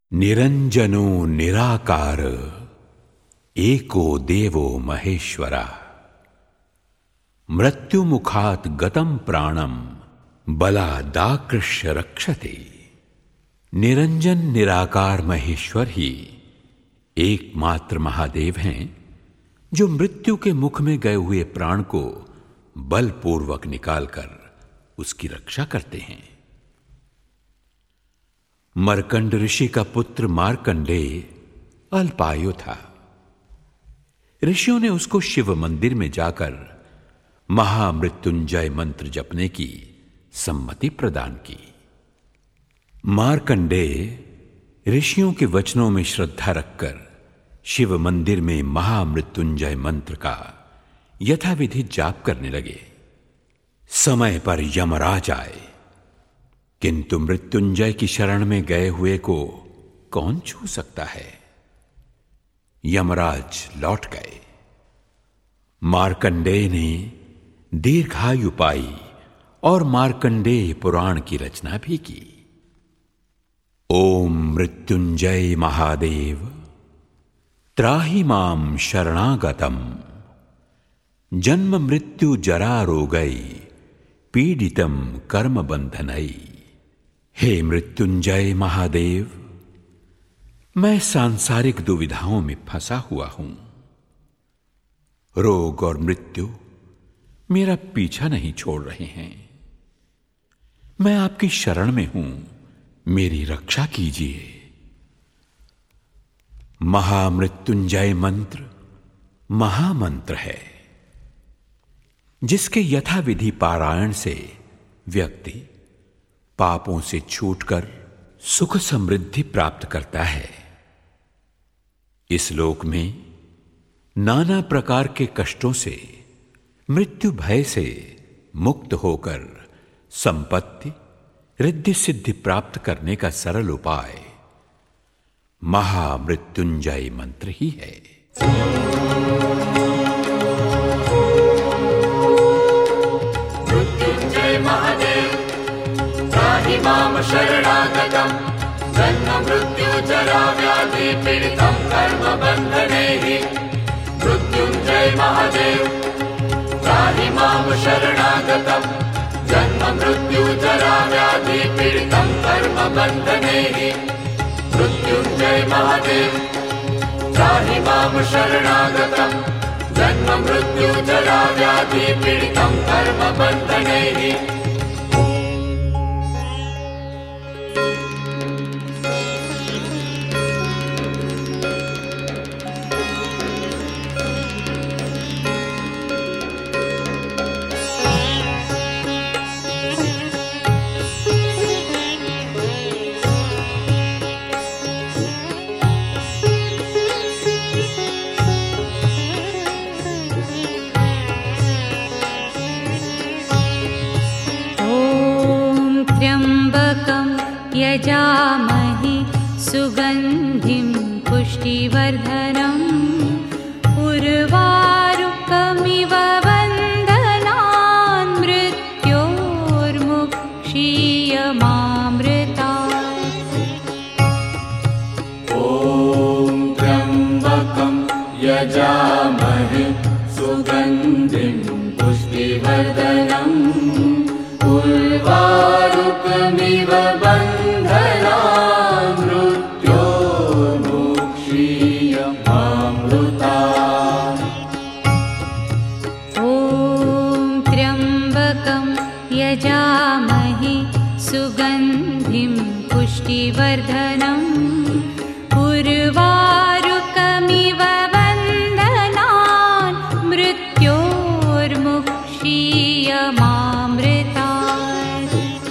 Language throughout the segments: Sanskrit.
निरंजनो निराकार एको देवो महेश्वरा मृत्युमुखात् गतं प्राणं बलादाकृष्य रक्षते। निरंजन निराकार महेश्वर ही एकमात्र महादेव हैं जो मृत्यु के मुख में गए हुए प्राण को बलपूर्वक निकालकर उसकी रक्षा करते हैं। मर्कंड ऋषि का पुत्र मार्कंडेय अल्पायु था। ऋषियों ने उसको शिव मंदिर में जाकर महामृत्युंजय मंत्र जपने की सम्मति प्रदान की। मार्कंडेय ऋषियों के वचनों में श्रद्धा रखकर शिव मंदिर में महामृत्युंजय मंत्र का यथाविधि जाप करने लगे। समय पर यमराज आए, किंतु मृत्युंजय की शरण में गए हुए को कौन छू सकता है। यमराज लौट गए। मार्कंडेय ने दीर्घायु पाई और मार्कंडेय पुराण की रचना भी की। ओम मृत्युंजय महादेव त्राहि मां शरणागतम जन्म मृत्यु जरा रोगै पीडितम कर्म बंधनै। हे मृत्युंजय महादेव, मैं सांसारिक दुविधाओं में फंसा हुआ हूं। रोग और मृत्यु मेरा पीछा नहीं छोड़ रहे हैं। मैं आपकी शरण में हूं, मेरी रक्षा कीजिए। महामृत्युंजय मंत्र महामंत्र है, जिसके यथाविधि पारायण से व्यक्ति पापों से छूटकर सुख समृद्धि प्राप्त करता है। इस लोक में नाना प्रकार के कष्टों से, मृत्यु भय से मुक्त होकर संपत्ति रिद्धि सिद्धि प्राप्त करने का सरल उपाय महामृत्युंजय मंत्र ही है। मृत्युंजय महादेव त्राहि मां शरणागतं जन्म मृत्यु जरा व्याधि पीडितं कर्म बन्धनैः। मृत्युंजय महादेव त्राहि मां शरणागतं जन्म मृत्यु जरा व्याधि पीडितं कर्म बन्धनैः। मृत्युंजय महादेव त्राहि मां शरणागतं जन्म मृत्यु जरा व्याधि पीडितं कर्म बन्धनैः। यजामहे सुगन्धिं पुष्टिवर्धनम् उर्वारुकमिव बन्धनान् मृत्योर्मुक्षीयमामृतात्। ॐ त्र्यम्बकं यजामहे सुगन्धिं पुष्टिवर्धनम् उर्वारुकमिव बन्धनान् मृत्योर्मुक्षीयमामृतात्। ॐ त्र्यम्बकं यजामहे सुगन्धिं पुष्टिवर्धनम् उर्वारुकमिव बन्धनान् मृत्योर्मुक्षीयमामृतात्।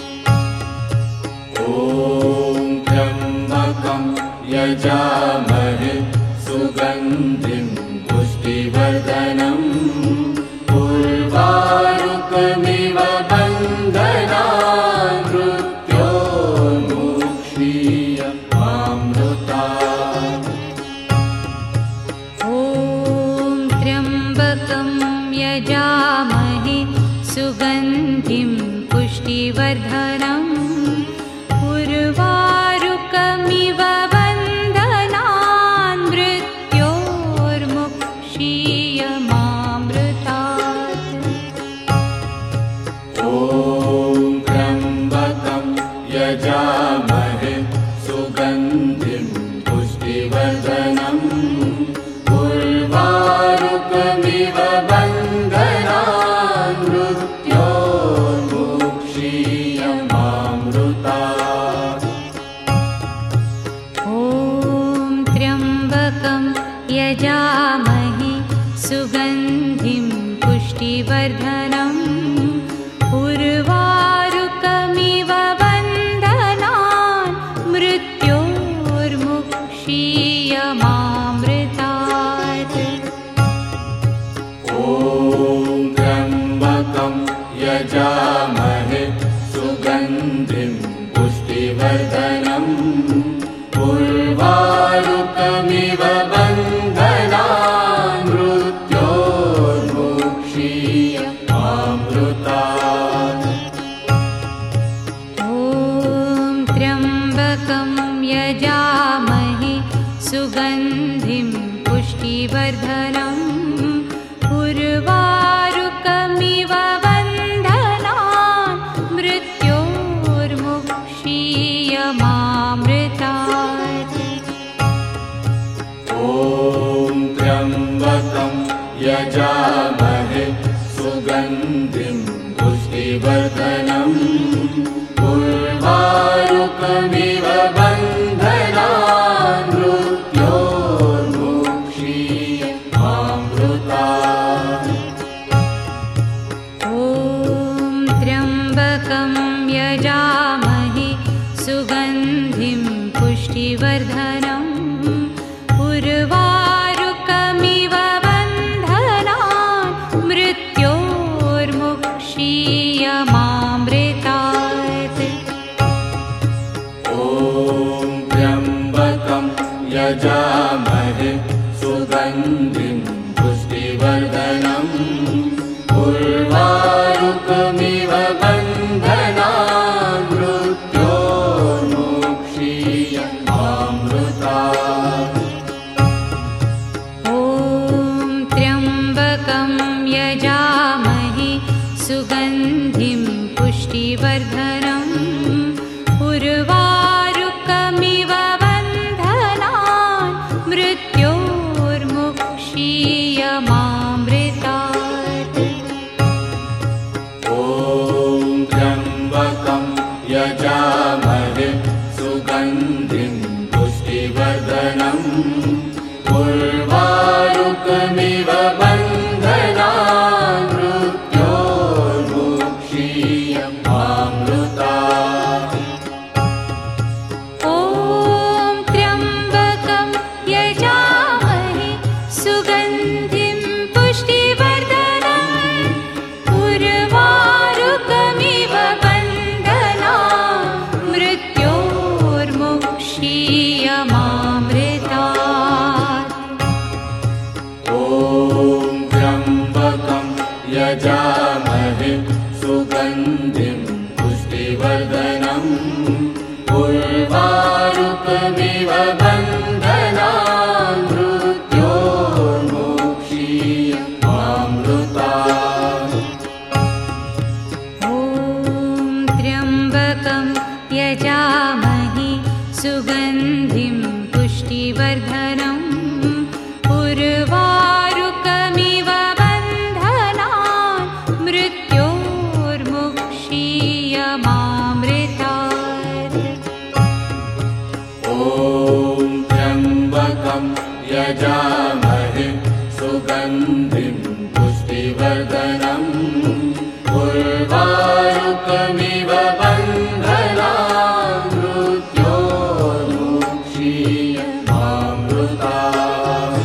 ॐ त्र्यम्बकं यजामहे सुगन्धिं पुष्टिवर्धनम् उर्वारुकमिव बन्धनान् मृत्योर्मुक्षीयमामृतात्। ॐ त्र्यम्बकं यजामहे सुगन्धिं पुष्टिवर्धनम् उर्वारुकमिव यजामहे सुगन्धिं पुष्टिवर्धनम् उर्वारुकमिव बन्धनान् मृत्योर्मुक्षीयमामृतात्। ॐ त्र्यम्बकं यजामहे सुगन्धिं पुष्टिवर्धनम् उर्वारुकमिव बन्धनान् मृत्योर्मुक्षीयमामृतात्। ॐ त्र्यम्बकं यजामहे सुगन्धिं पुष्टिवर्धनम् उर्वारुकमिव बन्धनान् मृत्योर्मुक्षीयमामृतात्। ॐ त्र्यम्बकं यजामहे सुगन्धिं पुष्टिवर्धनम् उर्वारुकमिव बन्धनान् मृत्योर्मुक्षीयमामृतात्। ॐ त्र्यम्बकं यजामहे सुगन्धिं पुष्टिवर्धनम् उर्वारुकमिव बन्धनान् मृत्योर्मुक्षीयमामृतात्। ॐ त्र्यम्बकं यजामहे सुगन्धिं पुष्टिवर्धनम् उर्वारुकमिव बन्धनान् मृत्योर्मुक्षीयमामृतात्। ॐ त्र्यम्बकं यजामहे सुगन्धिं पुष्टिवर्धनम् उर्वारुकमिव बन्धनान् मृत्योर्मुक्षीयमामृतात्। ॐ त्र्यम्बकं यजामहे सुगन्धिं पुष्टिवर्धनम् उर्वारुकमिव बन्धनान् मृत्योर्मुक्षीयमामृतात्। ॐ त्र्यम्बकं यजामहे सुगन्धिं पुष्टिवर्धनम् उर्वारुकमिव बन्धनान् मृत्योर्मुक्षीयमामृतात्। ॐ त्र्यम्बकं यजामहे सुगन्धिं पुष्टिवर्धनम् उर्वारुकमिव बन्धनान् मृत्योर्मुक्षीयमामृतात्। ॐ त्र्यम्बकं यजामहे सुगन्धिं पुष्टिवर्धनम् उर्वारुकमिव बन्धनान् मृत्योर्मुक्षीयमामृतात्। ॐ त्र्यम्बकं यजामहे सुगन्धिं पुष्टिवर्धनम् उर्वारुकमिव बन्धनान् मृत्योर्मुक्षीयमामृतात्।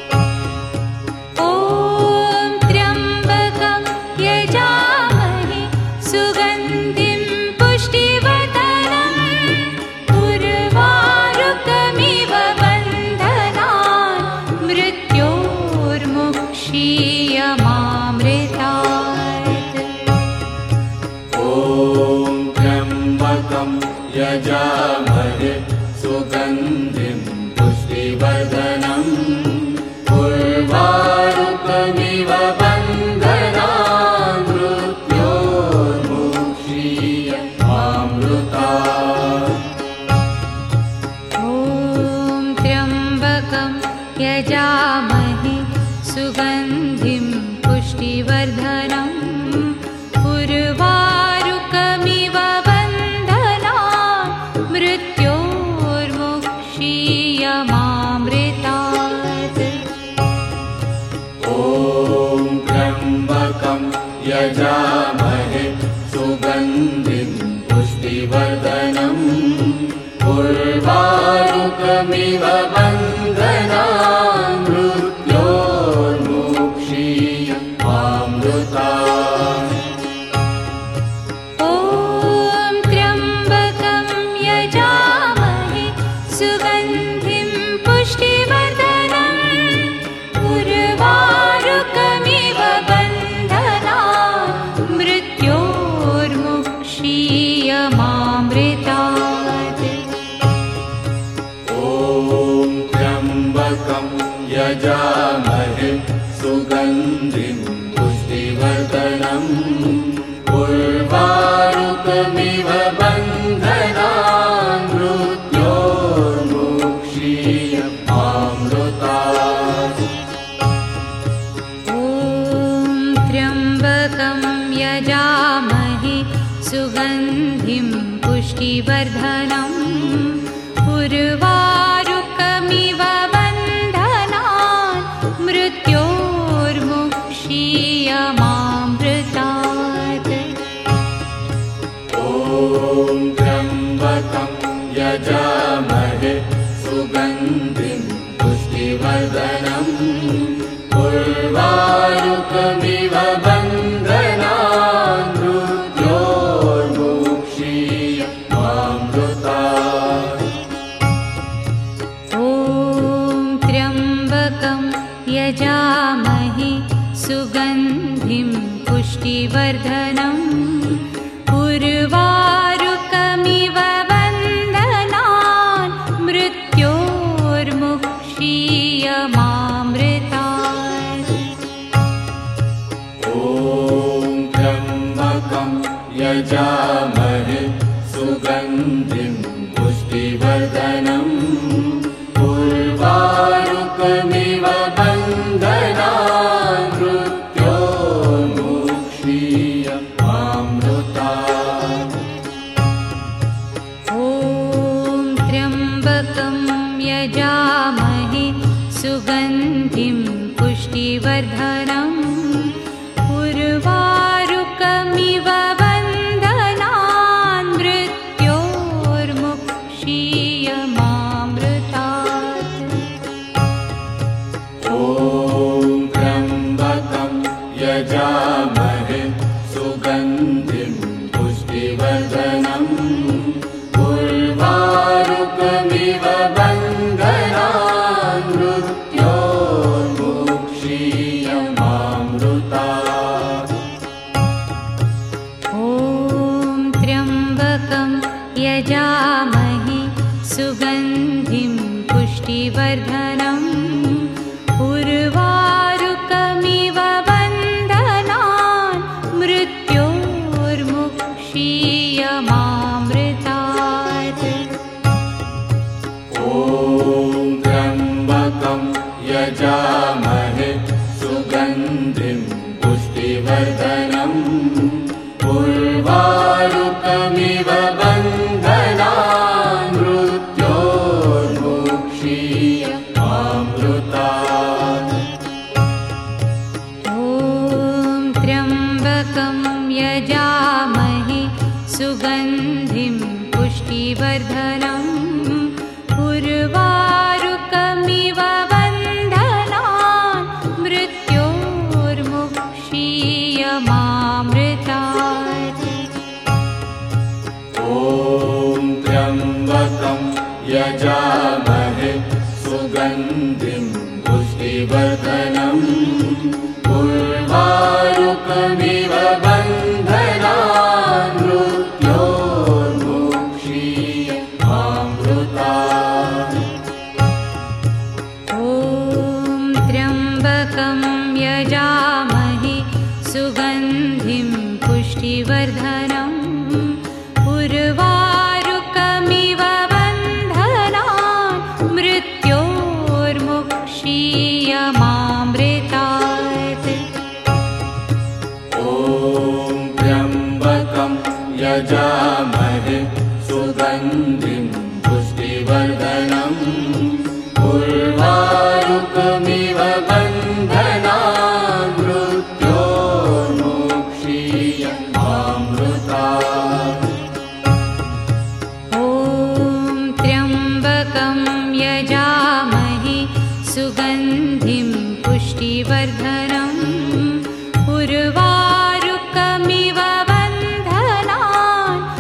ॐ त्र्यम्बकं यजामहे सुगन्धिं पुष्टिवर्धनम् उर्वारुकमिव बन्धनान् मृत्योर्मुक्षीयमामृतात्। ॐ त्र्यम्बकं यजामहे सुगन्धिं पुष्टिवर्धनम् उर्वारुकमिव बन्धनान् मृत्योर्मुक्षीयमामृतात्। ॐ त्र्यम्बकं यजामहे सुगन्धिं पुष्टिवर्धनम् उर्वारुकमिव बन्धनान् मृत्योर्मुक्षीयमामृतात्। यजामहे सुगन्धिं पुष्टिवर्धनम् उर्वारुकमिव बन्धनान् मृत्योर्मुक्षीयमामृतात्। ॐ त्र्यम्बकं यजामहे सुगन्धिं पुष्टिवर्धनम् उर्वारुकमिव बन्धनान् मृत्योर्मुक्षीयमामृतात्। ॐ त्र्यम्बकं यजामहे सुगन्धिं पुष्टिवर्धनम् उर्वारुकमिव बन्धनान् मृत्योर्मुक्षीयमामृतात्। ॐ त्र्यम्बकं यजामहे सुगन्धिं पुष्टिवर्धनम् उर्वारुकमिव बन्धनान् मृत्योर्मुक्षीयमामृतात्। ॐ त्र्यम्बकं यजामहे सुगन्धिं पुष्टिवर्धनम् उर्वारुकमिव बन्धनान् मृत्योर्मुक्षीयमामृतात्। ॐ त्र्यम्बकं यजामहे सुगन्धिं पुष्टिवर्धनम् उर्वारुकमिव बन्धनान् मृत्योर्मुक्षीयमामृतात्। ॐ त्र्यम्बकं यजामहे सुगन्धिं पुष्टिवर्धनम् उर्वारुकमिव बन्धनान् मृत्योर्मुक्षीयमामृतात्। ॐ त्र्यम्बकं यजामहे सुगन्धिं पुष्टिवर्धनम् उर्वारुकमिव बन्धनान् मृत्योर्मुक्षीयमामृतात्। ॐ त्र्यम्बकं यजामहे सुगन्धिं पुष्टिवर्धनम् उर्वारुकमिव बन्धनान् मृत्योर्मुक्षीयमामृतात्। ॐ त्र्यम्बकं यजामहे सुगन्धिं पुष्टिवर्धनम् उर्वारुकमिव बन्धनान् मृत्योर्मुक्षीयमामृतात्। ॐ त्र्यम्बकं यजामहे सुगन्धिं पुष्टिवर्धनम् उर्वारुकमिव बन्धनान् मृत्योर्मुक्षीयमामृतात्। ॐ त्र्यम्बकं यजामहे सुगन्धिं पुष्टिवर्धनम् उर्वारुकमिव बन्धनान् मृत्योर्मुक्षीयमामृतात्। ॐ त्र्यम्बकं यजामहे सुगन्धिं पुष्टिवर्धनम् उर्वारुकमिव बन्धनान् मृत्योर्मुक्षीयमामृतात्। ॐ त्र्यम्बकं यजामहे सुगन्धिं पुष्टिवर्धनम् उर्वारुकमिव बन्धनान् मृत्योर्मुक्षीयमामृतात्। ॐ सुगन्धिं पुष्टिवर्धनम् उर्वारुकमिव बन्धनान्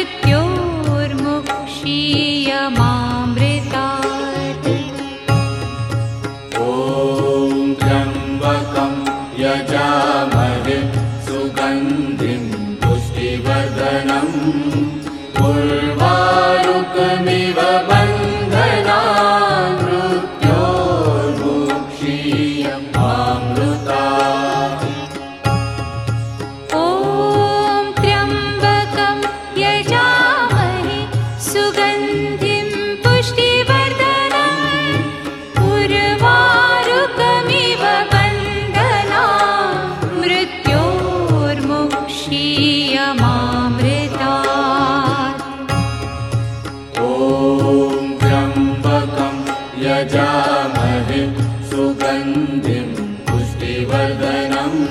मृत्योर्मुक्षीयमामृतात्। ॐ त्र्यम्बकं यजामहे सुगन्धिं पुष्टिवर्धनम् उर्वारुकमिव बन्धनान् मृत्योर्मुक्षीयमामृतात्। ॐ त्र्यम्बकं यजामहे सुगन्धिं पुष्टिवर्धनम् उर्वारुकमिव बन्धनान् मृत्योर्मुक्षीयमामृतात्। ॐ त्र्यम्बकं यजामहे सुगन्धिं पुष्टिवर्धनम्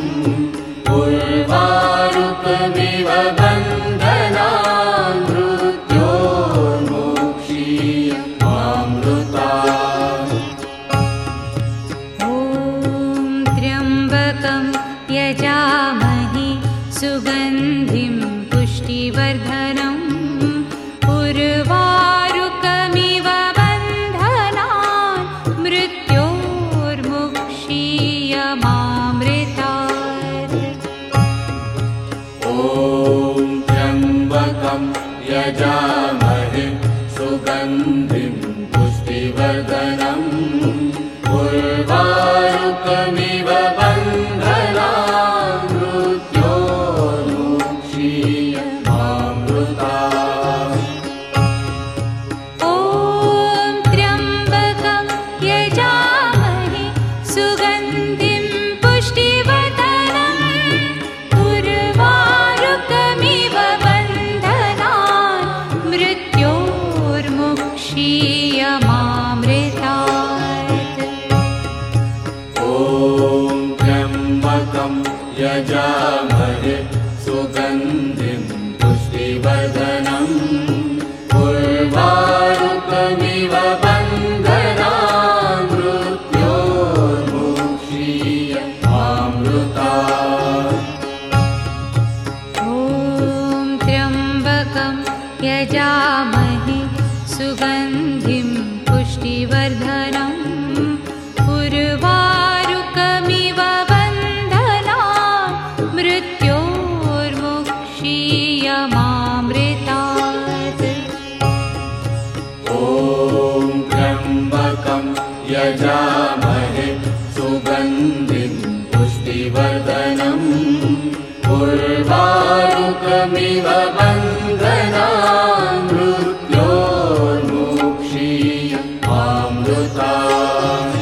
उर्वारुकमिव बन्धनान् मृत्योर्मुक्षीयमामृतात्। ॐ त्र्यम्बकं यजामहे सुगन्धिं पुष्टिवर्धनम् उर्वारुकमिव बन्धनान् मृत्योर्मुक्षीयमामृतात्। ॐ त्र्यम्बकं यजामहे सुगन्धिं पुष्टिवर्धनम् उर्वारुकमिव बन्धनान् मृत्योर्मुक्षीयमामृतात्। ॐ त्र्यम्बकं यजामहे सुगन्धिं पुष्टिवर्धनम् उर्वारुकमिव बन्धनान् मृत्योर्मुक्षीयमामृतात्। ॐ त्र्यम्बकं यजामहे सुगन्धिं पुष्टिवर्धनम् उर्वारुकमिव बन्धनान् मृत्योर्मुक्षीयमामृतात्। ॐ त्र्यम्बकं यजामहे सुगन्धिं पुष्टिवर्धनम् उर्वारुकमिव बन्धनान् मृत्योर्मुक्षीयमामृतात्। ॐ त्र्यम्बकं यजामहे सुगन्धिं पुष्टिवर्धनम् उर्वारुकमिव बन्धनान् मृत्योर्मुक्षीयमामृतात्।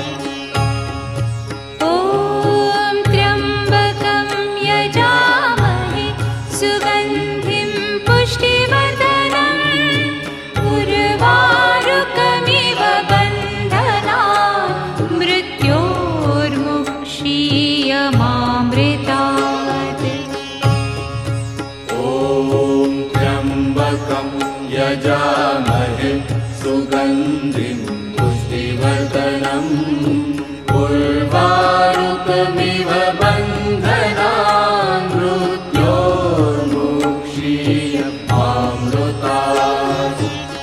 ॐ त्र्यम्बकं यजामहे सुगन्धिं पुष्टिवर्धनम् उर्वारुकमिव बन्धनान् मृत्योर्मुक्षीयमामृतात्। ॐ त्र्यम्बकं यजामहे सुगन्धिं पुष्टिवर्धनम् उर्वारुकमिव बन्धनान् मृत्योर्मुक्षीयमामृतात्।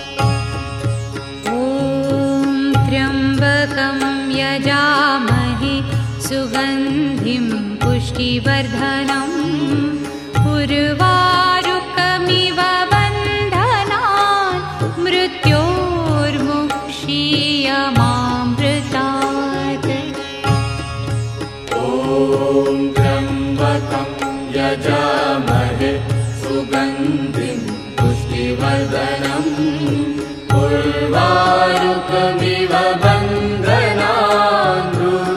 ॐ त्र्यम्बकं यजामहे सुगन्धिं पुष्टिवर्धनम् उर्वारुकमिव बन्धनान् मृत्योर्मुक्षीयमामृतात्। ॐ त्र्यम्बकं यजामहे सुगन्धिं पुष्टिवर्धनम् उर्वारुकमिव बन्धनान्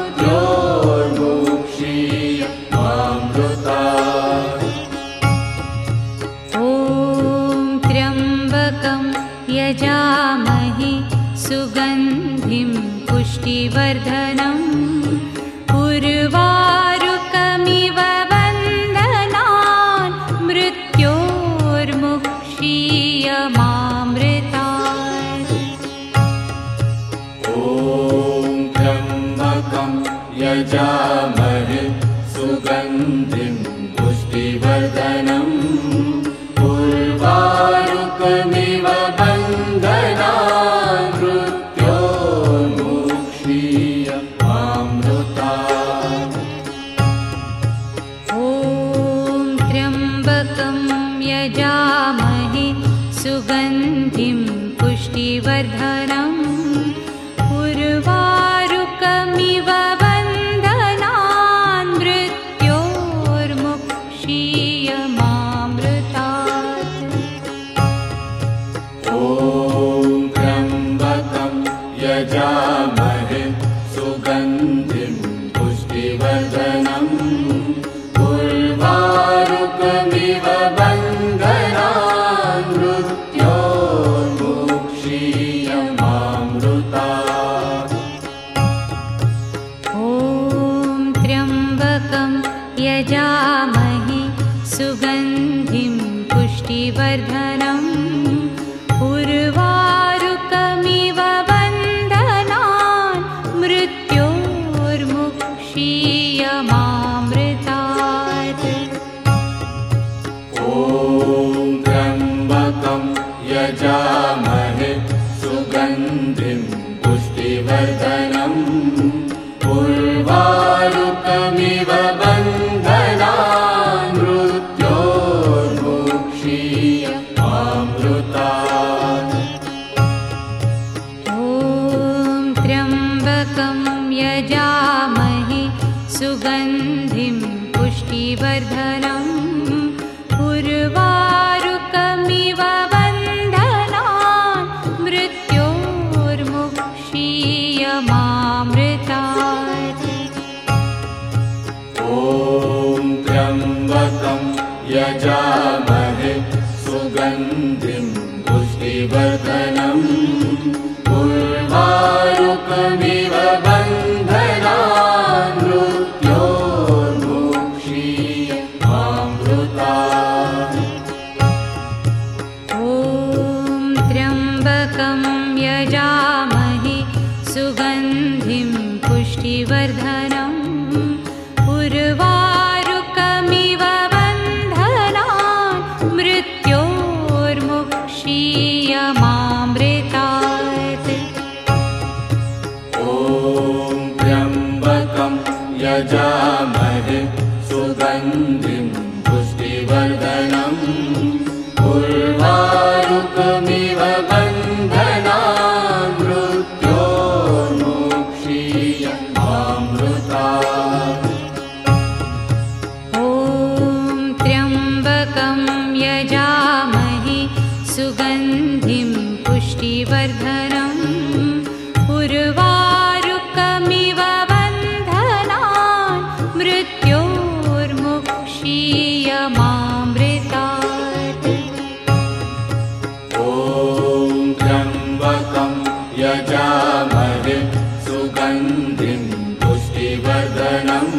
मृत्योर्मुक्षीयमामृतात्। ॐ त्र्यम्बकं यजामहे सुगन्धिं पुष्टिवर्धनम् उर्वारुकमिव बन्धनान् मृत्योर्मुक्षीयमामृतात्। ॐ यजामहे सुगन्धिं पुष्टिवर्धनम् उर्वारुकमिव बन्धनान् मृत्योर्मुक्षीयमामृतात्। ॐ त्र्यम्बकं यजामहे सुगन्धिं पुष्टिवर्धनम् उर्वारुकमिव बन्धनान् मृत्योर्मुक्षीयमामृतात्। ॐ त्र्यम्बकं यजामहे सुगन्धिं पुष्टिवर्धनम् उर्वारुकमिव बन्धनान् मृत्योर्मुक्षीयमामृतात्। ॐ त्र्यम्बकं यजामहे सुगन्धिं पुष्टिवर्धनम् उर्वारुकमिव बन्धनान् मृत्योर्मुक्षीयमामृतात्। ॐ त्र्यम्बकं यजामहे सुगन्धिं पुष्टिवर्धनम् उर्वारुकमिव बन्धनान् मृत्योर्मुक्षीयमामृतात्। ॐ त्र्यम्बकं यजामहे सुगन्धिं पुष्टिवर्धनम् उर्वारुकमिव बन्धनान् मृत्योर्मुक्षीयमामृतात्। ॐ त्र्यम्बकं यजामहे सुगन्धिं पुष्टिवर्धनम् उर्वारुकमिव बन्धनान् मृत्योर्मुक्षीयमामृतात्। ॐ त्र्यम्बकं यजामहे सुगन्धिं पुष्टिवर्धनम् उर्वारुकमिव बन्धनान् मृत्योर्मुक्षीयमामृतात्। ॐ त्र्यम्बकं यजामहे सुगन्धिं पुष्टिवर्धनम् उर्वारुकमिव बन्धनान् मृत्योर्मुक्षीयमामृतात्। ॐ त्र्यम्बकं यजामहे सुगन्धिं पुष्टिवर्धनम् उर्वारुकमिव बन्धनान् मृत्योर्मुक्षीयमामृतात्। ॐ त्र्यम्बकं यजामहे सुगन्धिं पुष्टिवर्धनम्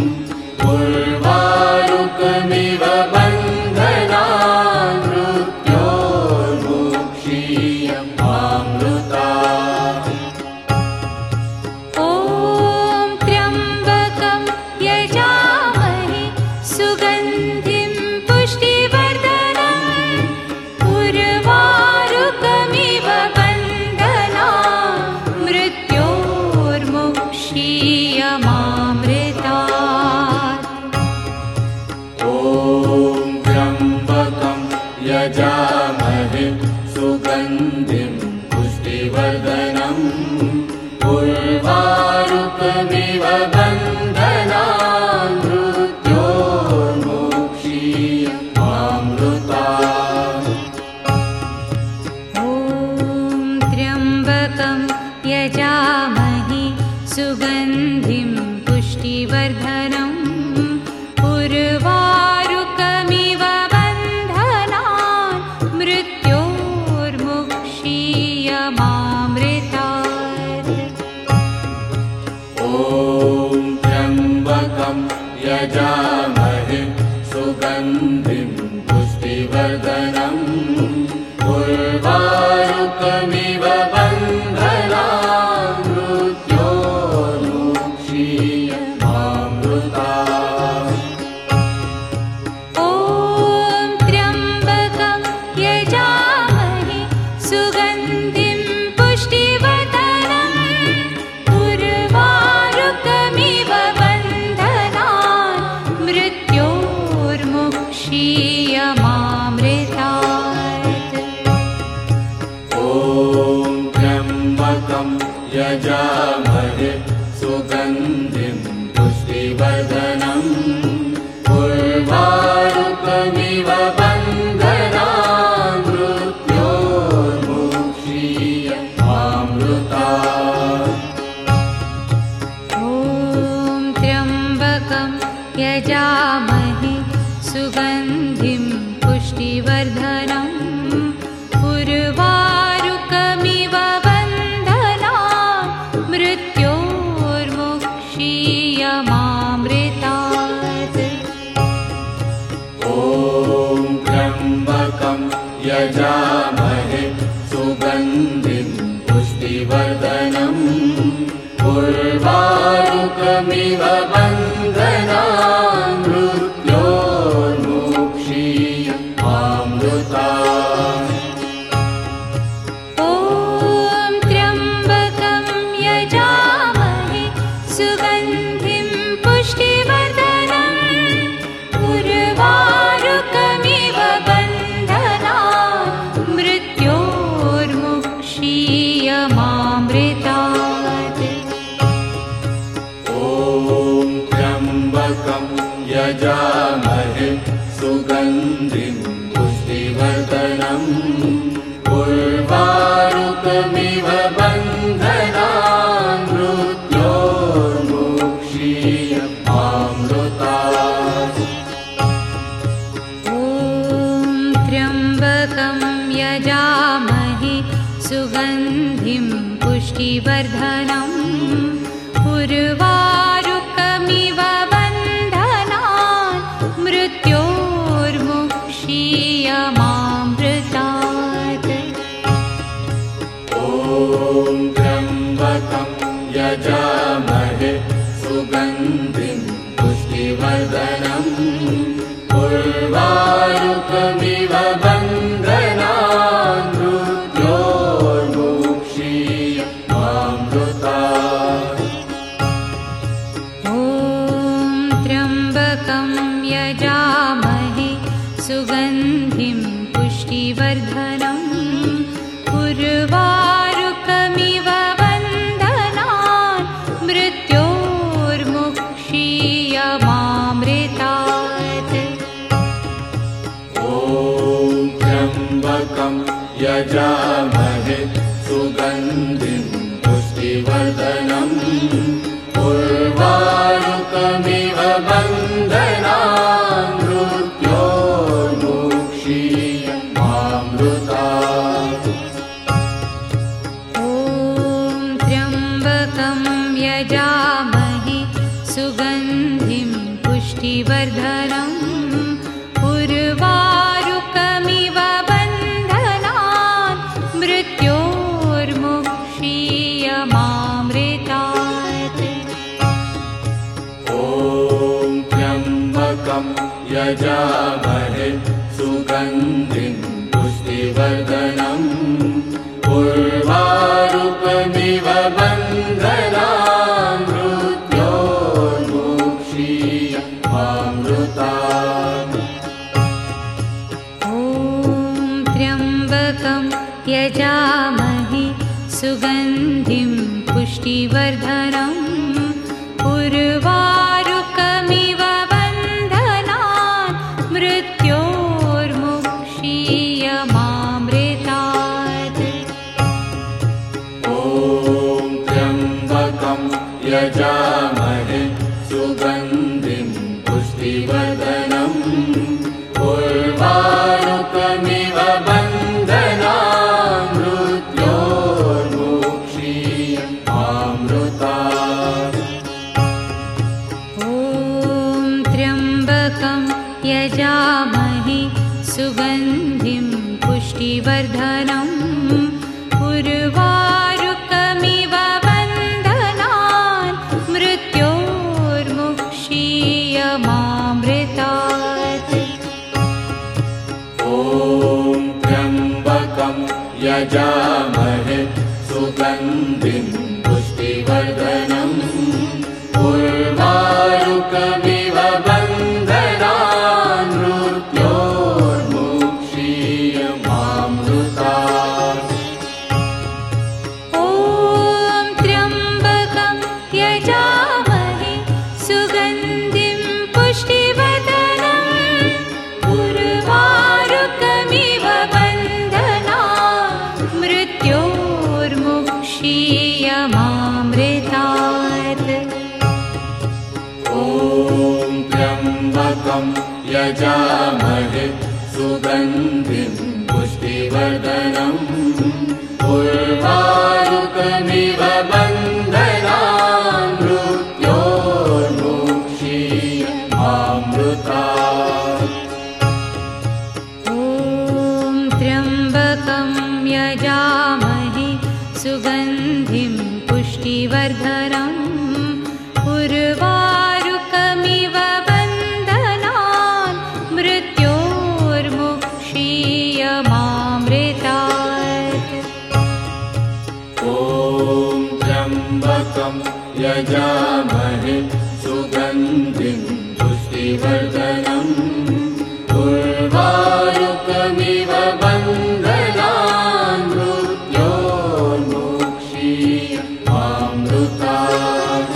उर्वारुकमिव बन्धनान् मृत्योर्मुक्षीयमामृतात्। ॐ त्र्यम्बकं यजामहे सुगन्धिं पुष्टिवर्धनम् उर्वारुकमिव बन्धनान् मृत्योर्मुक्षीयमामृतात्। ॐ त्र्यम्बकं यजामहे सुगन्धिं पुष्टिवर्धनम् उर्वारुकमिव बन्धनान् मृत्योर्मुक्षीयमामृतात्। ॐ त्र्यम्बकं यजामहे सुगन्धिं पुष्टिवर्धनम् उर्वारुकमिव बन्धनान् मृत्योर्मुक्षीयमामृतात्। ॐ त्र्यम्बकं यजामहे सुगन्धिं पुष्टिवर्धनम् उर्वारुकमिव बन्धनान् मृत्योर्मुक्षीयमामृतात्। ॐ त्र्यम्बकं यजामहे सुगन्धिं पुष्टिवर्धनम् उर्वारुकमिव बन्धनान् मृत्योर्मुक्षीयमामृतात्। ॐ त्र्यम्बकं यजामहे सुगन्धिं पुष्टिवर्धनम् उर्वारुकमिव बन्धनान् मृत्योर्मुक्षीयमामृतात्। ॐ त्र्यम्बकं यजामहे सुगन्धिं पुष्टिवर्धनम् उर्वारुकमिव बन्धनान् मृत्योर्मुक्षीयमामृतात्। ॐ त्र्यम्बकं यजामहे सुगन्धिं पुष्टिवर्धनम् उर्वारुकमिव बन्धनान् मृत्योर्मुक्षीयमामृतात्। ॐ त्र्यम्बकं यजामहे सुगन्धिं पुष्टिवर्धनम् उर्वारुकमिव बन्धनान् मृत्योर्मुक्षीयमामृतात्। ॐ त्र्यम्बकं यजामहे सुगन्धिं पुष्टिवर्धनम् उर्वारुकमिव बन्धनान् मृत्योर्मुक्षीयमामृतात्। ॐ त्र्यम्बकं यजामहे सुगन्धिं पुष्टिवर्धनम् उर्वारुकमिव बन्धनान् मृत्योर्मुक्षीयमामृतात्। ॐ त्र्यम्बकं यजामहे सुगन्धिं पुष्टिवर्धनम् उर्वारुकमिव बन्धनान् मृत्योर्मुक्षीयमामृतात्। ॐ त्र्यम्बकं यजामहे सुगन्धिं पुष्टिवर्धनम् उर्वारुकमिव बन्धनान् मृत्योर्मुक्षीयमामृतात्। ॐ त्र्यम्बकं यजामहे सुगन्धिं पुष्टिवर्धनम् उर्वारुकमिव बन्धनान् मृत्योर्मुक्षीयमामृतात्। ॐ त्र्यम्बकं यजामहे सुगन्धिं पुष्टिवर्धनम् उर्वारुकमिव बन्धनान् मृत्योर्मुक्षीयमामृतात्। ॐ त्र्यम्बकं यजामहे सुगन्धिं पुष्टिवर्धनम् उर्वारुकमिव बन्धनान् मृत्योर्मुक्षीयमामृतात्। ॐ त्र्यम्बकं यजामहे सुगन्धिं पुष्टिवर्धनम् उर्वारुकमिव बन्धनान् मृत्योर्मुक्षीयमामृतात्। ॐ त्र्यम्बकं यजामहे सुगन्धिं पुष्टिवर्धनम् उर्वारुकमिव बन्धनान् मृत्योर्मुक्षीयमामृतात्। मुक्षीयमामृतात् ॐ त्र्यम्बकं यजामहे सुगन्धिं पुष्टिवर्धनम् उर्वारुकमिव बन्धनान् मृत्योर्मुक्षीयमामृतात् ॐ त्र्यम्बकं यजामहे सुगन्धिं पुष्टिवर्धनम् उर्वारुकमिव बन्धनान् मृत्योर्मुक्षीयमामृतात् ॐ त्र्यम्बकं यजामहे सुगन्धिं पुष्टिवर्धनम् उर्वारुकमिव बन्धनान् मृत्योर्मुक्षीयमामृतात्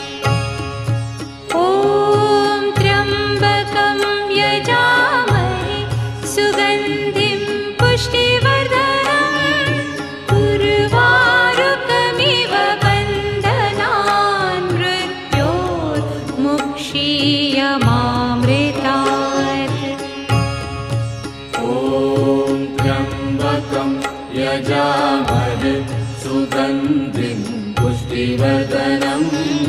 ॐ त्र्यम्बकं यजामहे सुगन्धिं पुष्टिवर्धनम् उर्वारुकमिव बन्धनान् मृत्योर्मुक्षीयमामृतात् ॐ त्र्यम्बकं यजामहे सुगन्धिं पुष्टिवर्धनम्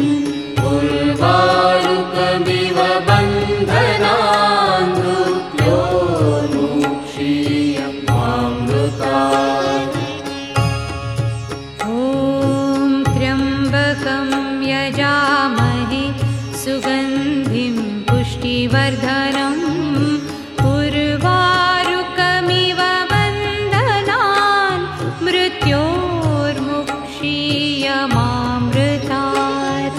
उर्वारुकमिव बन्धनान् मृत्योर्मुक्षीयमामृतात् ॐ त्र्यम्बकं यजामहे सुगन्धिं पुष्टिवर्धनम् उर्वारुकमिव बन्धनान् मृत्योर्मुक्षीयमामृतात्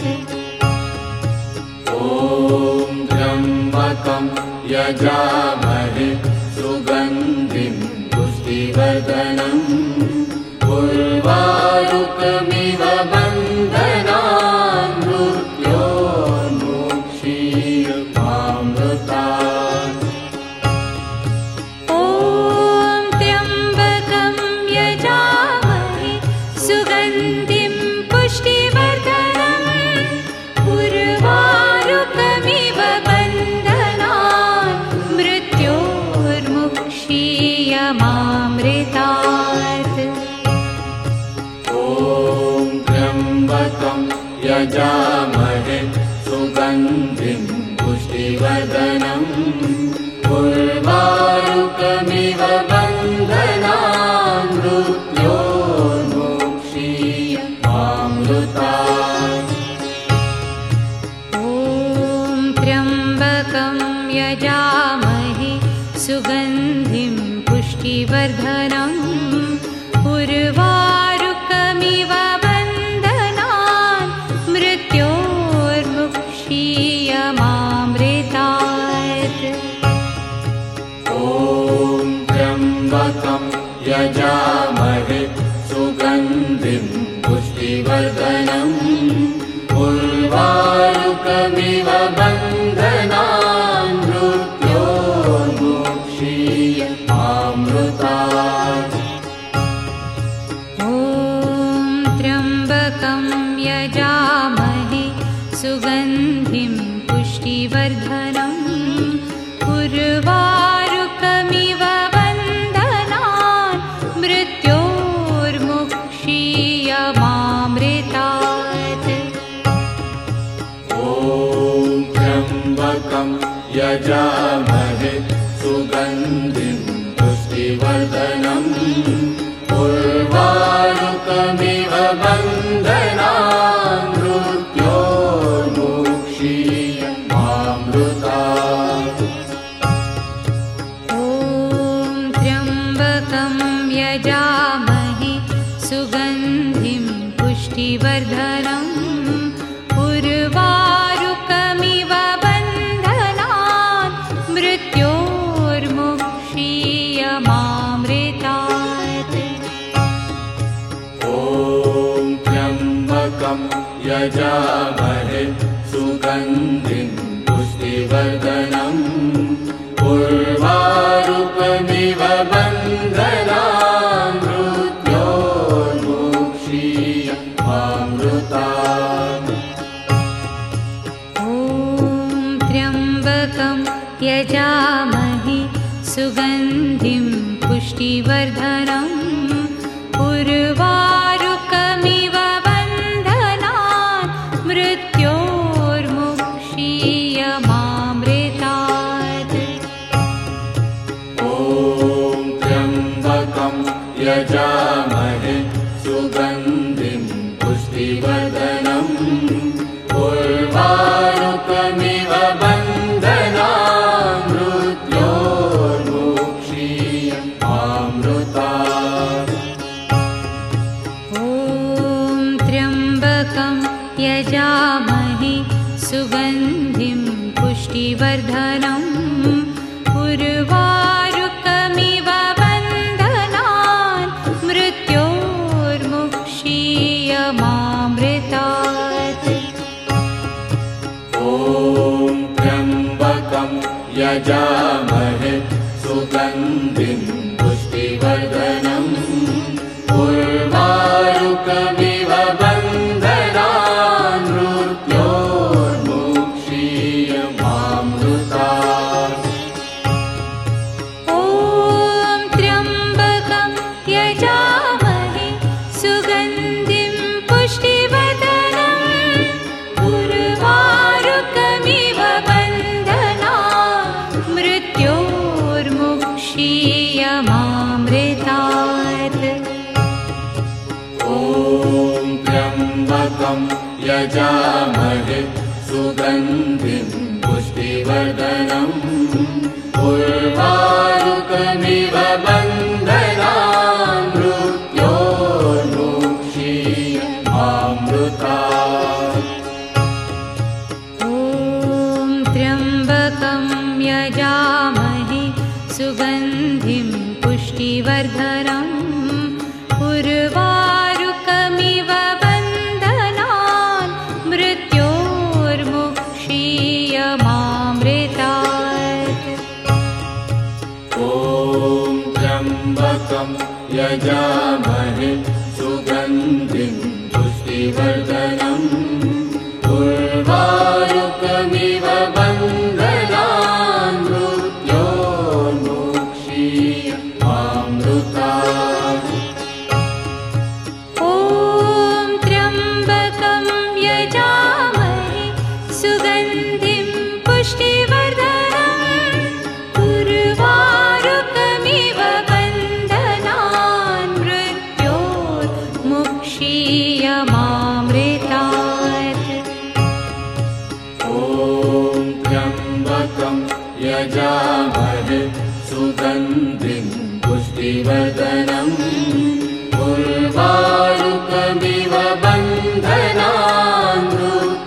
ॐ त्र्यम्बकं यजामहे सुगन्धिं पुष्टिवर्धनम् उर्वारुकमिव बन्धनान् मृत्योर्मुक्षीयमामृतात् ॐ त्र्यम्बकं यजामहे सुगन्धिं पुष्टिवर्धनम् उर्वारुकमिव बन्धनान् मृत्योर्मुक्षीयमामृतात् ॐ त्र्यम्बकं यजामहे सुगन्धिं पुष्टिवर्धनम् उर्वारुकमिव बन्धनान् मृत्योर्मुक्षीयमामृतात् ॐ त्र्यम्बकं यजामहे सुगन्धिं पुष्टिवर्धनम् उर्वारुकमिव बन्धनान् मृत्योर्मुक्षीयमामृतात् ॐ त्र्यम्बकं यजामहे सुगन्धिं पुष्टिवर्धनम् उर्वारुकमिव बन्धनान् मृत्योर्मुक्षीयमामृतात् ॐ त्र्यम्बकं यजामहे सुगन्धिं पुष्टिवर्धनम् उर्वारुकमिव बन्धनान् मृत्योर्मुक्षीयमामृतात् ॐ त्र्यम्बकं यजामहे सुगन्धिं पुष्टिवर्धनम् उर्वारुकमिव बन्धनान् मृत्योर्मुक्षीयमामृतात् ॐ त्र्यम्बकं यजामहे सुगन्धिं पुष्टिवर्धनम् उर्वारुकमिव बन्धनान् मृत्योर्मुक्षीयमामृतात् ॐ त्र्यम्बकं यजामहे सुगन्धिं पुष्टिवर्धनम् उर्वारुकमिव बन्धनान् मृत्योर्मुक्षीयमामृतात् ॐ त्र्यम्बकं यजामहे सुगन्धिं पुष्टिवर्धनम् उर्वारुकमिव बन्धनान् मृत्योर्मुक्षीयमामृतात् ॐ त्र्यम्बकं यजामहे सुगन्धिं पुष्टिवर्धनम् उर्वारुकमिव बन्धनान् मृत्योर्मुक्षीयमामृतात् ॐ त्र्यम्बकं यजामहे सुगन्धिं पुष्टिवर्धनम् उर्वारुकमिव बन्धनान् मृत्योर्मुक्षीयमामृतात् ॐ त्र्यम्बकं यजामहे सुगन्धिं पुष्टिवर्धनम् उर्वारुकमिव बन्धनान् मृत्योर्मुक्षीयमामृतात् ॐ त्र्यम्बकं यजामहे सुगन्धिं पुष्टिवर्धनम् उर्वारुकमिव बन्धनान् मृत्योर्मुक्षीयमामृतात् ॐ त्र्यम्बकं यजामहे सुगन्धिं पुष्टिवर्धनम् उर्वारुकमिव बन्धनान् मृत्योर्मुक्षीयमामृतात् ॐ त्र्यम्बकं यजामहे सुगन्धिं पुष्टिवर्धनम् उर्वारुकमिव बन्धनान् मृत्योर्मुक्षीयमामृतात् ॐ त्र्यम्बकं यजामहे सुगन्धिं पुष्टिवर्धनम् उर्वारुकमिव बन्धनान् मृत्योर्मुक्षीयमामृतात् ॐ त्र्यम्बकं यजामहे सुगन्धिं पुष्टिवर्धनम् उर्वारुकमिव बन्धनान् मृत्योर्मुक्षीयमामृतात् ॐ त्र्यम्बकं यजामहे सुगन्धिं पुष्टिवर्धनम् उर्वारुकमिव बन्धनान्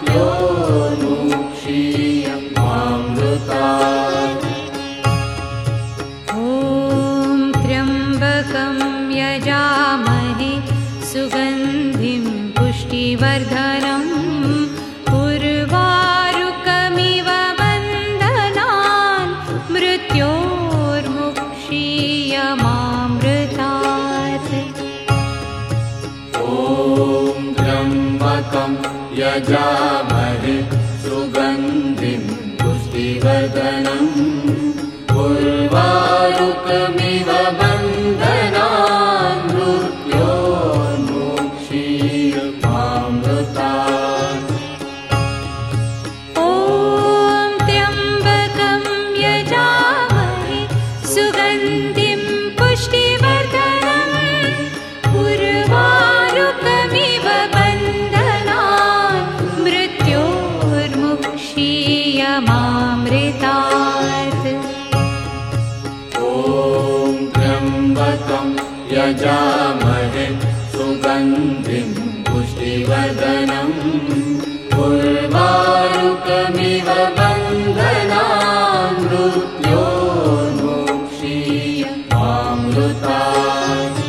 मृत्योर्मुक्षीयमामृतात् ॐ त्र्यम्बकं यजामहे सुगन्धिं पुष्टिवर्धनम् उर्वारुकमिव बन्धनान् मृत्योर्मुक्षीयमामृतात् ॐ त्र्यम्बकं यजामहे सुगन्धिं पुष्टिवर्धनम् उर्वारुकमिव बन्धनान् मृत्योर्मुक्षीयमामृतात् ॐ त्र्यम्बकं यजामहे सुगन्धिं पुष्टिवर्धनम् उर्वारुकमिव बन्धनान् मृत्योर्मुक्षीयमामृतात् ॐ त्र्यम्बकं यजामहे सुगन्धिं पुष्टिवर्धनम् उर्वारुकमिव बन्धनान् मृत्योर्मुक्षीयमामृतात्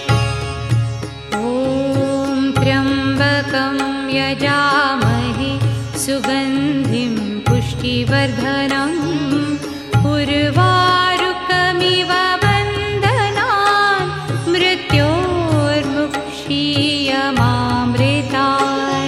ॐ त्र्यम्बकं यजामहे सुगन्धिं पुष्टिवर्धनम् उर्वारुकमिव बन्धनान् मृत्योर्मुक्षीयमामृतात्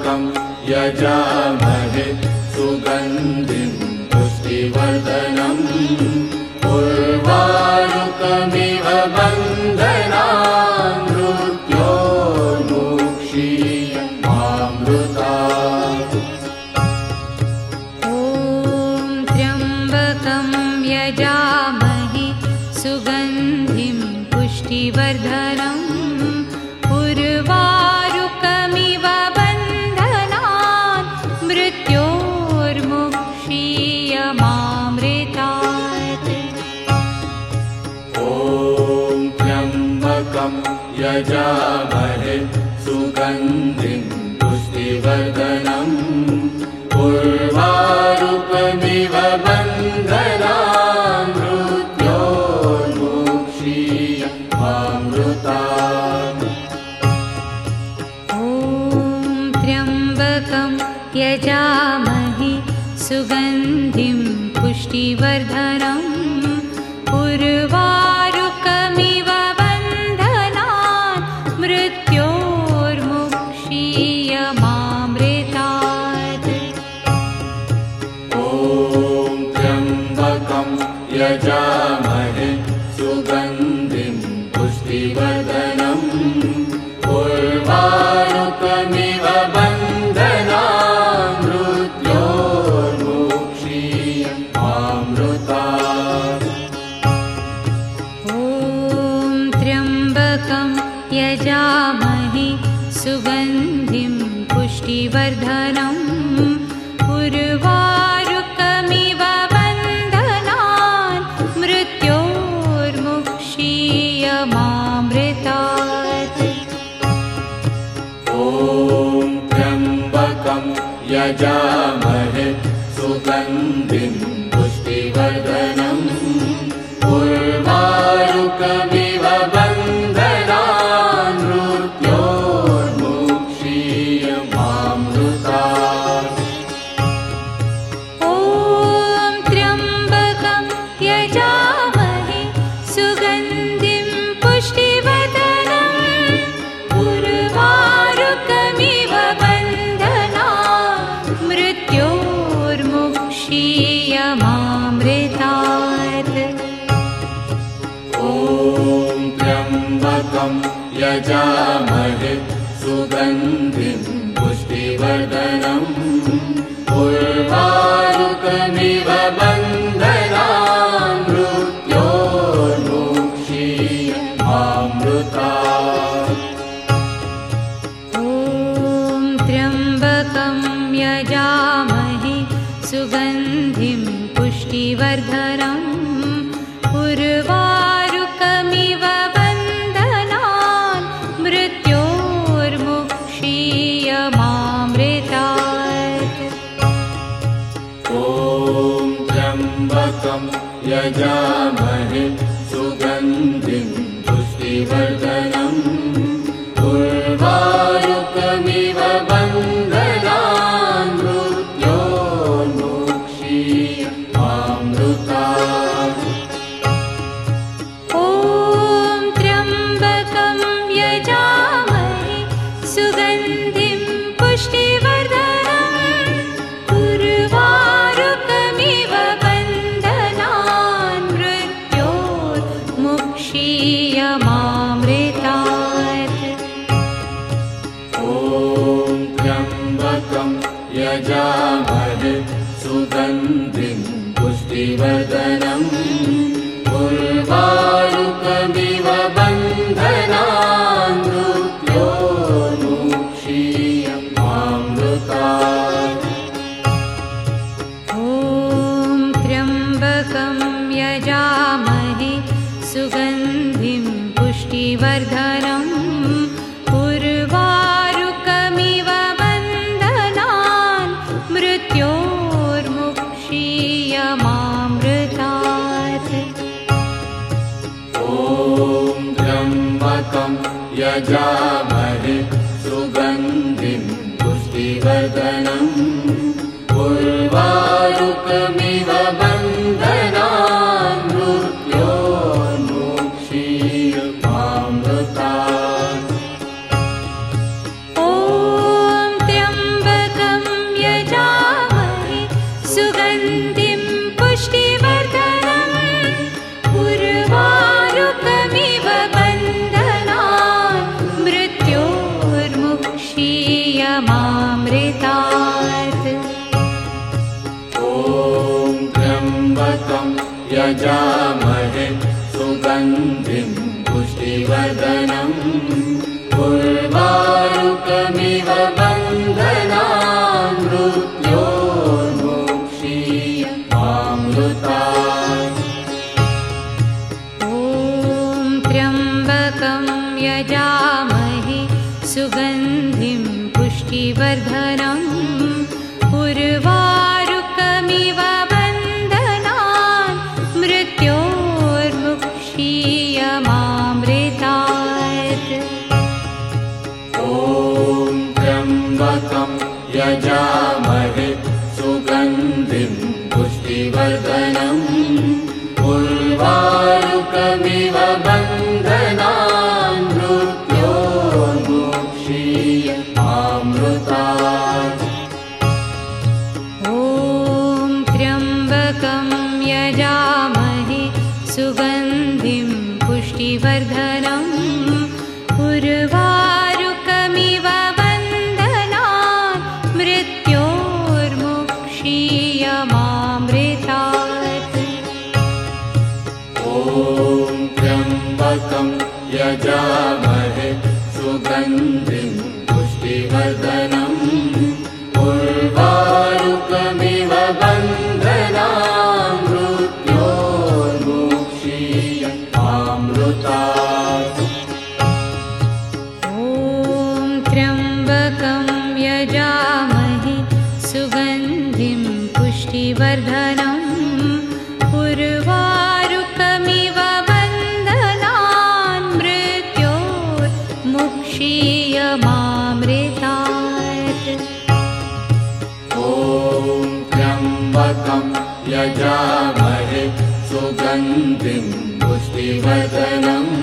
त्र्यम्बकं यजामहे सुगन्धिं पुष्टिवर्धनम् उर्वारुकमिव बन्धनान् मृत्योर्मुक्षीयमामृतात्। ॐ त्र्यम्बकं यजामहे सुगन्धिं पुष्टिवर्धनम् उर्वारुकमिव बन्धनान् मृत्योर्मुक्षीयमामृतात्। ॐ त्र्यम्बकं यजामहे सुगन्धिं पुष्टिवर्धनम् उर्वारुकमिव बन्धनान् मृत्योर्मुक्षीयमामृतात्। ॐ त्र्यम्बकं यजामहे सुगन्धिं पुष्टिवर्धनम् उर्वारुकमिव बन्धनान् मृत्योर्मुक्षीयमामृतात्। ॐ त्र्यम्बकं यजामहे सुगन्धिं पुष्टिवर्धनम् उर्वारुकमिव बन्धनान् मृत्योर्मुक्षीयमामृतात्। ॐ त्र्यम्बकं यजामहे सुगन्धिं पुष्टिवर्धनम् उर्वारुकमिव बन्धनान् मृत्योर्मुक्षीयमामृतात्। ॐ त्र्यम्बकं यजामहे सुगन्धिं पुष्टिवर्धनम् उर्वारुकमिव बन्धनान् मृत्योर्मुक्षीयमामृतात्। ॐ त्र्यम्बकं यजामहे सुगन्धिं पुष्टिवर्धनम् उर्वारुकमिव बन्धनान् मृत्योर्मुक्षीयमामृतात्। ॐ त्र्यम्बकं यजामहे सुगन्धिं पुष्टिवर्धनम् उर्वारुकमिव बन्धनान् मृत्योर्मुक्षीयमामृतात्। ॐ त्र्यम्बकं यजामहे सुगन्धिं पुष्टिवर्धनम् उर्वारुकमिव बन्धनान् मृत्योर्मुक्षीयमामृतात्। ॐ त्र्यम्बकं यजामहे सुगन्धिं पुष्टिवर्धनम् उर्वारुकमिव बन्धनान् मृत्योर्मुक्षीयमामृतात्। ॐ त्र्यम्बकं यजामहे सुगन्धिं पुष्टिवर्धनम् उर्वारुकमिव बन्धनान् मृत्योर्मुक्षीयमामृतात्। ॐ त्र्यम्बकं यजामहे सुगन्धिं पुष्टिवर्धनम् उर्वारुकमिव बन्धनान् मृत्योर्मुक्षीयमामृतात्। ॐ त्र्यम्बकं यजामहे सुगन्धिं पुष्टिवर्धनम् उर्वारुकमिव बन्धनान् मृत्योर्मुक्षीयमामृतात्। ॐ त्र्यम्बकं यजामहे सुगन्धिं पुष्टिवर्धनम् उर्वारुकमिव बन्धनान् मृत्योर्मुक्षीयमामृतात्। ॐ यजामहे सुगन्धिं पुष्टिवर्धनम् उर्वारुकमिव बन्धनान् मृत्योर्मुक्षीयमामृतात्। ॐ त्र्यम्बकं यजामहे सुगन्धिं पुष्टिवर्धनम् उर्वारुकमिव बन्धनान् मृत्योर्मुक्षीयमामृतात्। ॐ त्र्यम्बकं यजामहे सुगन्धिं पुष्टिवर्धनम् उर्वारुकमिव बन्धनान् मृत्योर्मुक्षीयमामृतात्। ॐ त्र्यम्बकं यजामहे सुगन्धिं पुष्टिवर्धनम् उर्वारुकमिव बन्धनान् मृत्योर्मुक्षीयमामृतात्। ॐ त्र्यम्बकं यजामहे सुगन्धिं पुष्टिवर्धनम् उर्वारुकमिव बन्धनान् मृत्योर्मुक्षीयमामृतात्। ॐ त्र्यम्बकं यजामहे सुगन्धिं पुष्टिवर्धनम् उर्वारुकमिव बन्धनान् मृत्योर्मुक्षीयमामृतात्। ॐ त्र्यम्बकं यजामहे सुगन्धिं पुष्टिवर्धनम्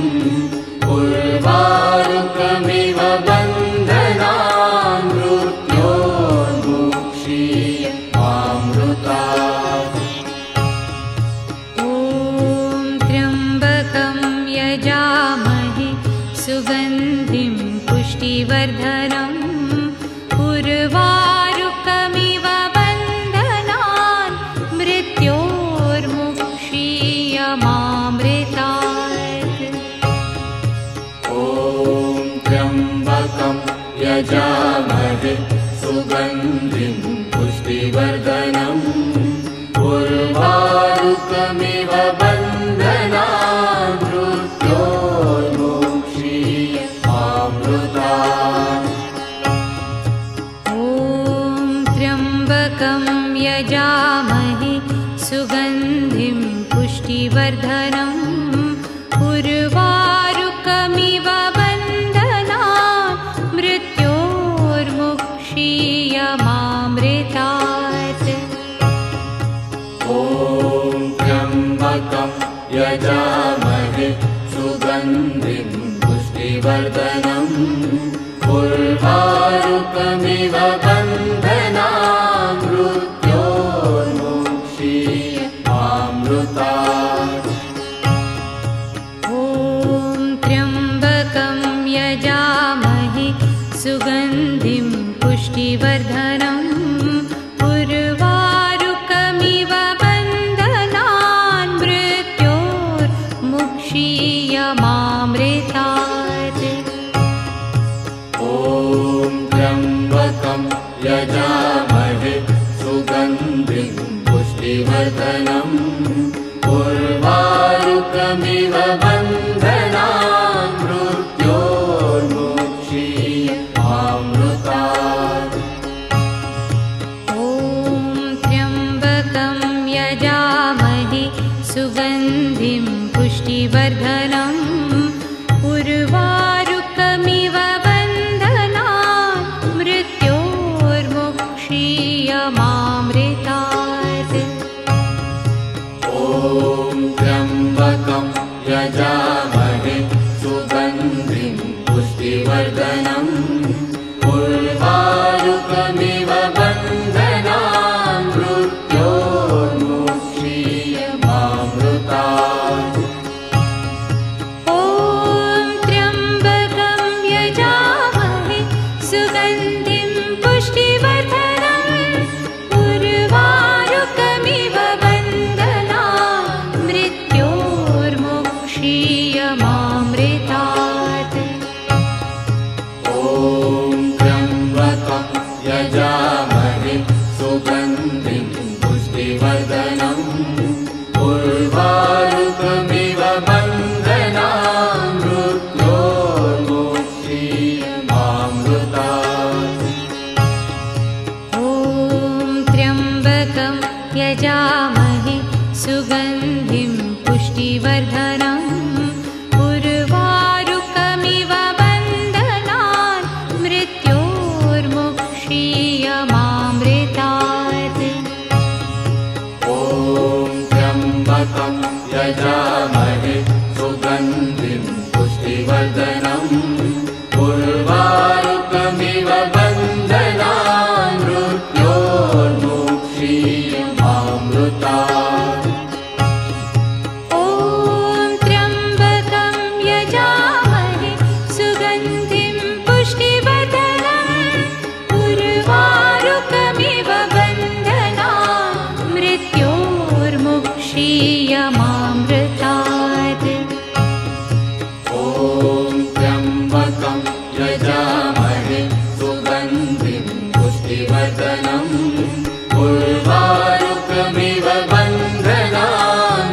उर्वारुकमिव बन्धनान् मृत्योर्मुक्षीयमामृतात्। ॐ त्र्यम्बकं यजामहे सुगन्धिं पुष्टिवर्धनम् उर्वारुकमिव बन्धनान् मृत्योर्मुक्षीयमामृतात्। ॐ त्र्यम्बकं यजामहे सुगन्धिं पुष्टिवर्धनम् उर्वारुकमिव बन्धनान् मृत्योर्मुक्षीयमामृतात्। ॐ त्र्यम्बकं यजामहे सुगन्धिं पुष्टिवर्धनम् उर्वारुकमिव बन्धनान् मृत्योर्मुक्षीयमामृतात्। ॐ त्र्यम्बकं यजामहे सुगन्धिं पुष्टिवर्धनम् उर्वारुकमिव बन्धनान् मृत्योर्मुक्षीयमामृतात्। ॐ त्र्यम्बकं यजामहे सुगन्धिं पुष्टिवर्धनम् उर्वारुकमिव बन्धनान् मृत्योर्मुक्षीयमामृतात्। ॐ त्र्यम्बकं यजामहे सुगन्धिं पुष्टिवर्धनम् उर्वारुकमिव बन्धनान् मृत्योर्मुक्षीयमामृतात्। ॐ त्र्यम्बकं यजामहे सुगन्धिं पुष्टिवर्धनम् उर्वारुकमिव बन्धनान् मृत्योर्मुक्षीयमामृतात्। ॐ त्र्यम्बकं यजामहे सुगन्धिं पुष्टिवर्धनम् उर्वारुकमिव बन्धनान् मृत्योर्मुक्षीयमामृतात्। ॐ त्र्यम्बकं यजामहे सुगन्धिं पुष्टिवर्धनम् उर्वारुकमिव बन्धनान् पुष्टिवर्धनम् उर्वारुकमिव बन्धनान् मृत्योर्मुक्षीयमामृतात्। ॐ त्र्यम्बकं यजामहे सुगन्धिं पुष्टिवर्धनम् उर्वारुकमिव बन्धनान् मृत्योर्मुक्षीयमामृतात्। ॐ त्र्यम्बकं यजामहे सुगन्धिं पुष्टिवर्धनम् उर्वारुकमिव बन्धनान् मृत्योर्मुक्षीयमामृतात्। ॐ त्र्यम्बकं यजामहे सुगन्धिं पुष्टिवर्धनम् उर्वारुकमिव बन्धनान् मृत्योर्मुक्षीयमामृतात्। ॐ त्र्यम्बकं यजामहे सुगन्धिं पुष्टिवर्धनम् उर्वारुकमिव बन्धनान्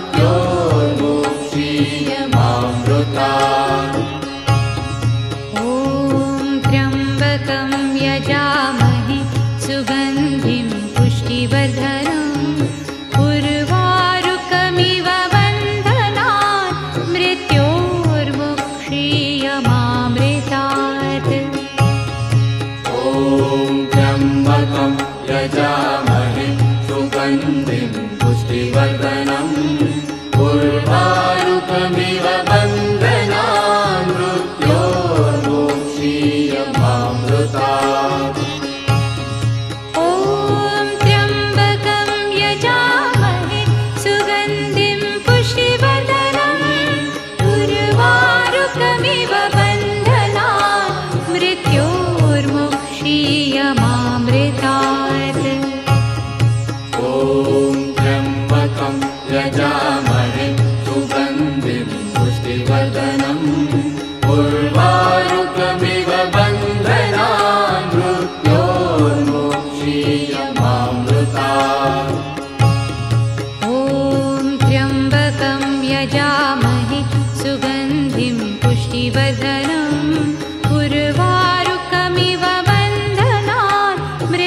मृत्योर्मुक्षीयमामृतात्। ॐ त्र्यम्बकं यजामहे सुगन्धिं पुष्टिवर्धनम् उर्वारुकमिव बन्धनान् मृत्योर्मुक्षीयमामृतात्। ॐ त्र्यम्बकं यजामहे सुगन्धिं पुष्टिवर्धनम् उर्वारुकमिव बन्धनान् मृत्योर्मुक्षीयमामृतात्। ॐ त्र्यम्बकं यजामहे सुगन्धिं पुष्टिवर्धनम् उर्वारुकमिव बन्धनान् मृत्योर्मुक्षीयमामृतात्। ॐ त्र्यम्बकं यजामहे सुगन्धिं पुष्टिवर्धनम् उर्वारुकमिव बन्धनान् मृत्योर्मुक्षीयमामृतात्। ॐ त्र्यम्बकं यजामहे सुगन्धिं पुष्टिवर्धनम् उर्वारुकमिव बन्धनान्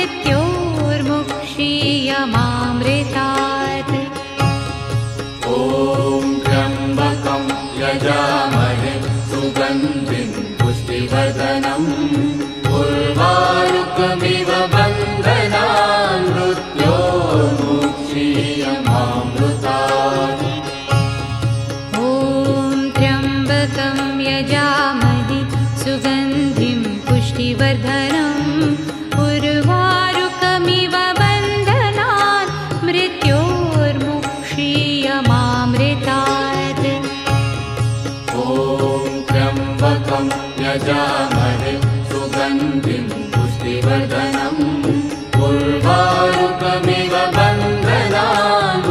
मृत्योर्मुक्षीयमामृतात्। ॐ त्र्यम्बकं यजामहे सुगन्धिं पुष्टिवर्धनम् उर्वारुकमिव बन्धनान् मृत्योर्मुक्षीयमामृतात्। ॐ त्र्यम्बकं यजामहे सुगन्धिं पुष्टिवर्धनम् उर्वारुकमिव बन्धनान् मृत्योर्मुक्षीयमामृतात्। ॐ त्र्यम्बकं यजामहे सुगन्धिं पुष्टिवर्धनम् उर्वारुकमिव बन्धनान्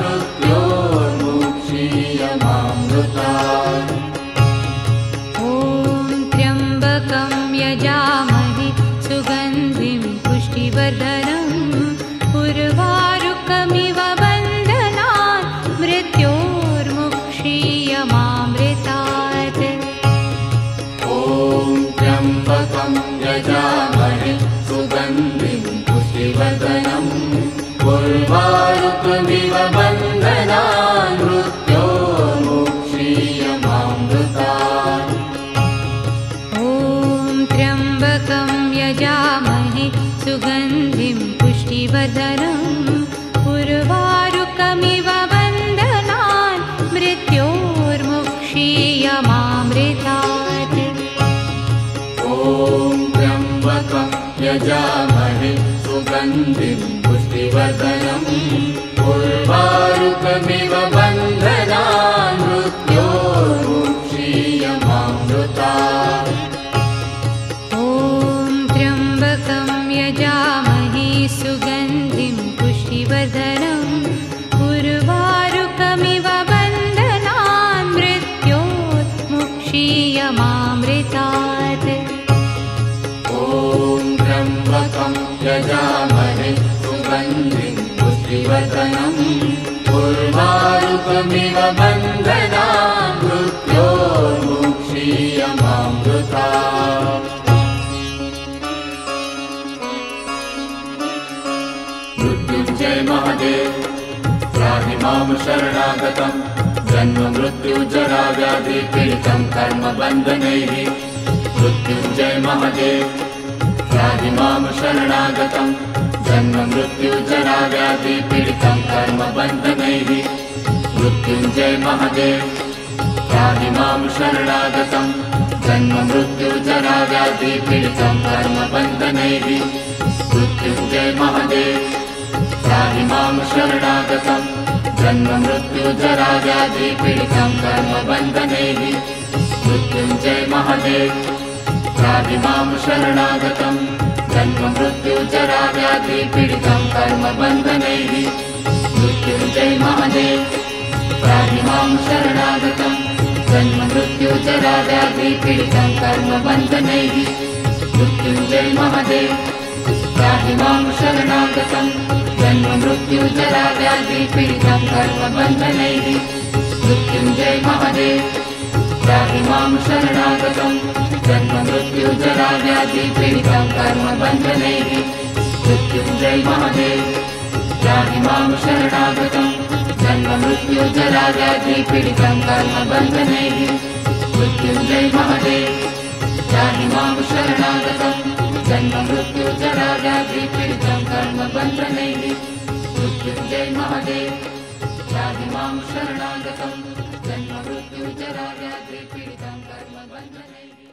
मृत्योर्मुक्षीयमामृतात्। ॐ त्र्यम्बकं यजामहे सुगन्धिं पुष्टिवर्धनम् उर्वारुकमिव बन्धनान् मृत्योर्मुक्षीयमामृतात्। ॐ त्र्यम्बकं यजामहे सुगन्धिं पुष्टिवर्धनम् उर्वारुकमिव बन्धनान् मृत्योर्मुक्षीयमामृतात्। ॐ त्र्यम्बकं यजामहे सुगन्धिं पुष्टिवर्धनम् उर्वारुकमिव बन्धनान् मृत्योर्मुक्षीयमामृतात्। ॐ त्र्यम्बकं यजामहे सुगन्धिं पुष्टिवर्धनम् उर्वारुकमिव बन्धनान् मृत्योर्मुक्षीयमामृतात्। ॐ त्र्यम्बकं यजामहे सुगन्धिं पुष्टिवर्धनम् उर्वारुकमिव बन्धनान् मृत्योर्मुक्षीयमामृतात्। ॐ त्र्यम्बकं यजामहे सुगन्धिं पुष्टिवर्धनम् उर्वारुकमिव बन्धनान् मृत्योर्मुक्षीयमामृता मृत्युञ्जय महादेव त्राहि मां शरणागतम् जन्म मृत्यु जरा व्याधि पीडितं कर्म बन्धनैः मृत्युञ्जय महादेव त्राहि मां शरणागतम् जन्म मृत्यु जरा व्याधि पीडितं कर्म बन्धनैः मृत्युञ्जय महादेव त्राहि मां शरणागतम् जन्म मृत्यु जरा व्याधि पीडितं कर्म बन्धनैः मृत्युञ्जय महादेव त्राहि मां शरणागतम् जन्म मृत्यु जरा व्याधि पीडितं कर्म बन्धनैः मृत्युञ्जय महादेव त्राहि मां शरणागतम् जन्म मृत्यु जरा व्याधि पीडितं कर्म बन्धनैः मृत्युञ्जय महादेव त्राहि मां शरणागतम् जन्म मृत्यु जरा व्याधि पीडितं कर्म बन्धनैः मृत्युञ्जय महादेव त्राहि मां शरणागतम् जन्म मृत्यु जरा व्याधि पीडितं कर्म बन्धनैः मृत्युञ्जय महादेव त्राहि मां शरणागतम् जन्म मृत्यु जरा व्याधि पीडितं कर्म बन्धनैः मृत्युञ्जय महादेव त्राहि मां शरणागतम् जन्म मृत्यु जरा व्याधि पीडितं कर्म बन्धनैः मृत्युञ्जय महादेव त्राहि मां शरणागतम् जन्म मृत्यु जरा व्याधि पीडितं कर्म बन्धनैः मृत्युञ्जय महादेव त्राहि मां शरणागतम् जन्म मृत्यु जरा व्याधि पीडितं कर्म बन्धनैः।